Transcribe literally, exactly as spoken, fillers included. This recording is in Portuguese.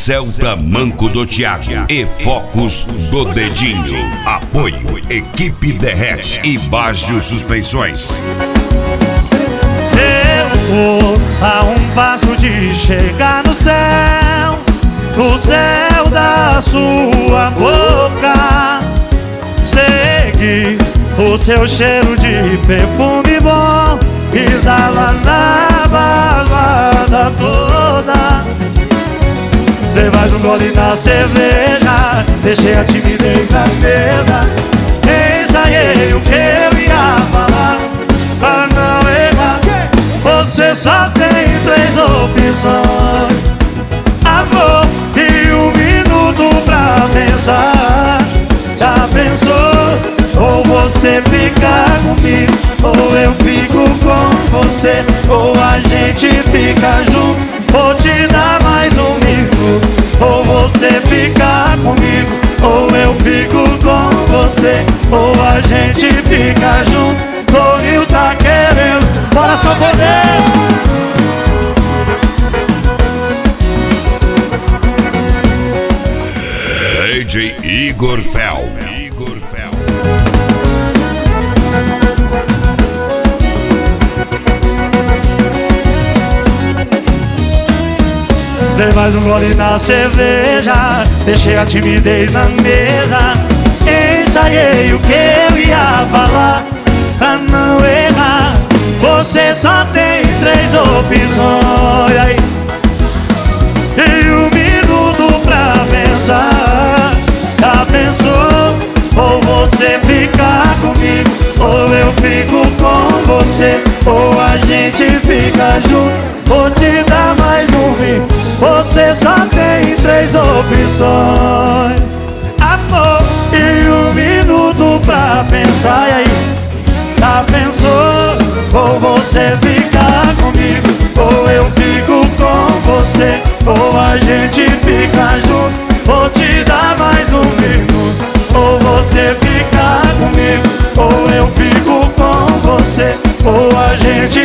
Celta Manco do Thiago e Focus do Dedinho. Apoio Equipe Derrete e Baggio Suspensões. Eu tô a um passo de chegar no céu, no céu da sua boca. Seguir o seu cheiro de perfume bom, exala na balada toda. Dei mais um gole na cerveja, deixei a timidez na mesa. Ensaiei o que eu ia falar pra não errar. Você só tem três opções: amor e um minuto pra pensar. Já pensou? Ou você fica comigo, ou eu fico com você, ou a gente fica junto. Vou te dar mais um minuto. Ou você fica comigo, ou eu fico com você, ou a gente fica junto. Floril tá querendo, bora só poder. D J Igor Fel. Igor Fel. Dei mais um gole na cerveja, deixei a timidez na mesa. Ensaiei o que eu ia falar pra não errar. Você só tem três opções aí, e um minuto pra pensar. Já pensou? Ou você fica comigo, ou eu fico com você, ou a gente fica junto. Vou te dar mais um minuto. Você só tem três opções: amor e um minuto pra pensar. E aí, já pensou? Ou você fica comigo, ou eu fico com você, ou a gente fica junto. Vou te dar mais um minuto. Ou você fica comigo, ou eu fico com você, ou a gente